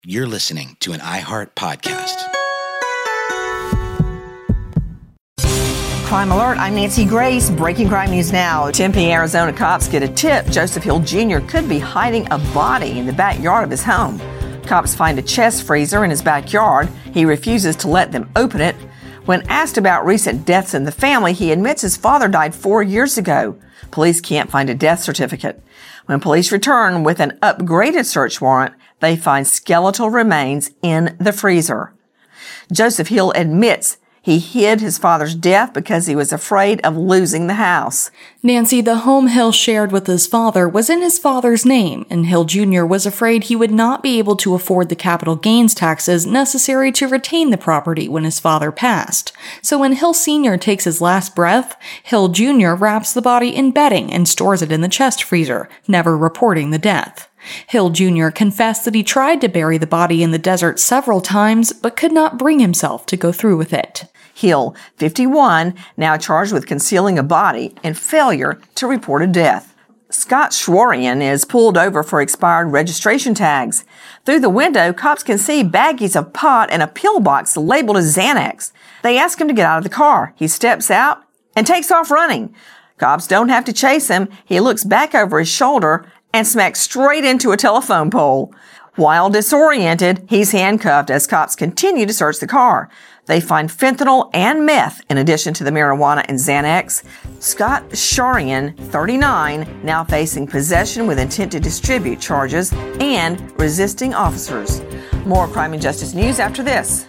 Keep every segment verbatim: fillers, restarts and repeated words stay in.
You're listening to an iHeart podcast. Crime Alert, I'm Nancy Grace. Breaking crime news now. Tempe, Arizona cops get a tip Joseph Hill Junior could be hiding a body in the backyard of his home. Cops find a chest freezer in his backyard. He refuses to let them open it. When asked about recent deaths in the family, he admits his father died four years ago. Police can't find a death certificate. When police return with an upgraded search warrant, they find skeletal remains in the freezer. Joseph Hill admits he hid his father's death because he was afraid of losing the house. Nancy, the home Hill shared with his father was in his father's name, and Hill Junior was afraid he would not be able to afford the capital gains taxes necessary to retain the property when his father passed. So when Hill Senior takes his last breath, Hill Junior wraps the body in bedding and stores it in the chest freezer, never reporting the death. Hill Junior confessed that he tried to bury the body in the desert several times, but could not bring himself to go through with it. Hill, fifty-one, now charged with concealing a body and failure to report a death. Scott Schwarian is pulled over for expired registration tags. Through the window, cops can see baggies of pot and a pill box labeled as Xanax. They ask him to get out of the car. He steps out and takes off running. Cops don't have to chase him. He looks back over his shoulder and smacks straight into a telephone pole. While disoriented, he's handcuffed as cops continue to search the car. They find fentanyl and meth in addition to the marijuana and Xanax. Scott Schwarian, thirty-nine, now facing possession with intent to distribute charges and resisting officers. More crime and justice news after this.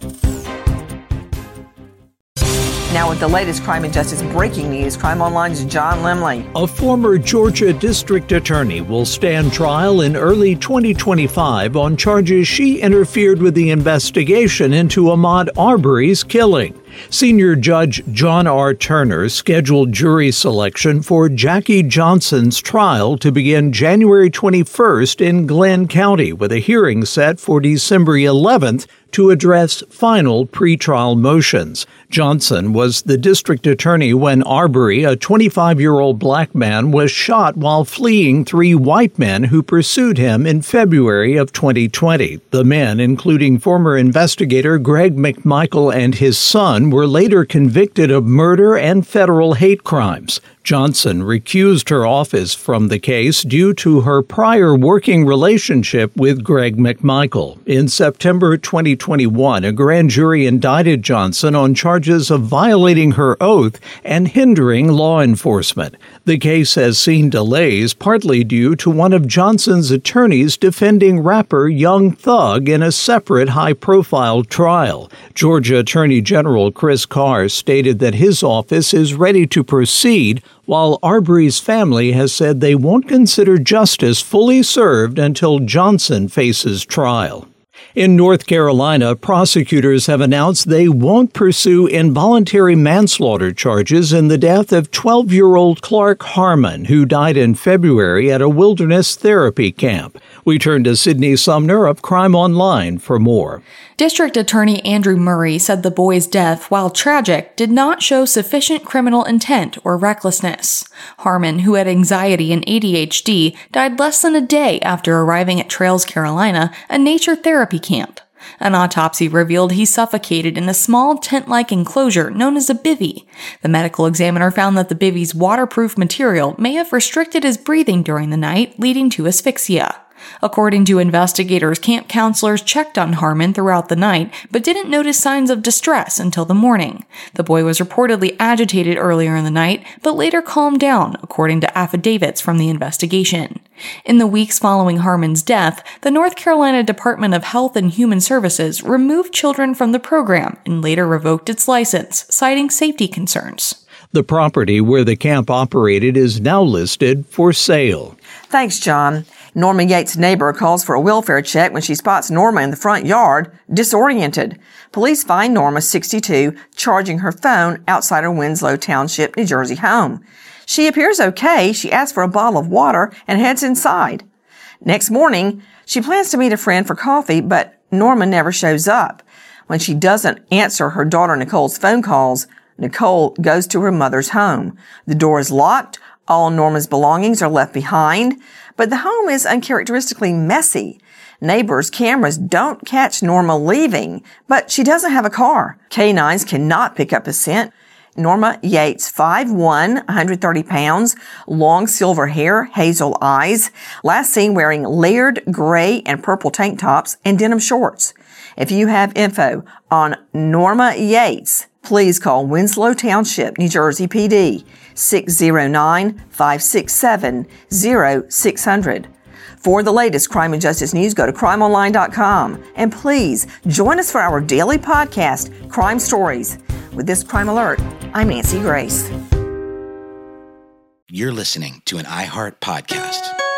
Now with the latest crime and justice breaking news, Crime Online's John Lemley. A former Georgia district attorney will stand trial in early twenty twenty-five on charges she interfered with the investigation into Ahmaud Arbery's killing. Senior Judge John R. Turner scheduled jury selection for Jackie Johnson's trial to begin January twenty-first in Glenn County, with a hearing set for December eleventh to address final pretrial motions. Johnson was the district attorney when Arbery, a twenty-five-year-old black man, was shot while fleeing three white men who pursued him in February of twenty twenty. The men, including former investigator Greg McMichael and his son, were later convicted of murder and federal hate crimes. Johnson recused her office from the case due to her prior working relationship with Greg McMichael. In September twenty twenty-one, a grand jury indicted Johnson on charges of violating her oath and hindering law enforcement. The case has seen delays, partly due to one of Johnson's attorneys defending rapper Young Thug in a separate high-profile trial. Georgia Attorney General Chris Carr stated that his office is ready to proceed, while Arbery's family has said they won't consider justice fully served until Johnson faces trial. In North Carolina, prosecutors have announced they won't pursue involuntary manslaughter charges in the death of twelve-year-old Clark Harmon, who died in February at a wilderness therapy camp. We turn to Sydney Sumner of Crime Online for more. District Attorney Andrew Murray said the boy's death, while tragic, did not show sufficient criminal intent or recklessness. Harmon, who had anxiety and A D H D, died less than a day after arriving at Trails, Carolina, a nature therapy camp. An autopsy revealed he suffocated in a small tent-like enclosure known as a bivvy. The medical examiner found that the bivvy's waterproof material may have restricted his breathing during the night, leading to asphyxia. According to investigators, camp counselors checked on Harmon throughout the night, but didn't notice signs of distress until the morning. The boy was reportedly agitated earlier in the night, but later calmed down, according to affidavits from the investigation. In the weeks following Harmon's death, the North Carolina Department of Health and Human Services removed children from the program and later revoked its license, citing safety concerns. The property where the camp operated is now listed for sale. Thanks, John. Norma Yates' neighbor calls for a welfare check when she spots Norma in the front yard, disoriented. Police find Norma, sixty-two, charging her phone outside her Winslow Township, New Jersey home. She appears okay. She asks for a bottle of water and heads inside. Next morning, she plans to meet a friend for coffee, but Norma never shows up. When she doesn't answer her daughter Nicole's phone calls, Nicole goes to her mother's home. The door is locked. All Norma's belongings are left behind, but the home is uncharacteristically messy. Neighbors' cameras don't catch Norma leaving, but she doesn't have a car. Canines cannot pick up a scent. Norma Yates, five one, one hundred thirty pounds, long silver hair, hazel eyes, last seen wearing layered gray and purple tank tops and denim shorts. If you have info on Norma Yates, please call Winslow Township, New Jersey P D, six oh nine, five six seven, oh six hundred. For the latest crime and justice news, go to crime online dot com. And please join us for our daily podcast, Crime Stories. With this Crime Alert, I'm Nancy Grace. You're listening to an iHeart podcast.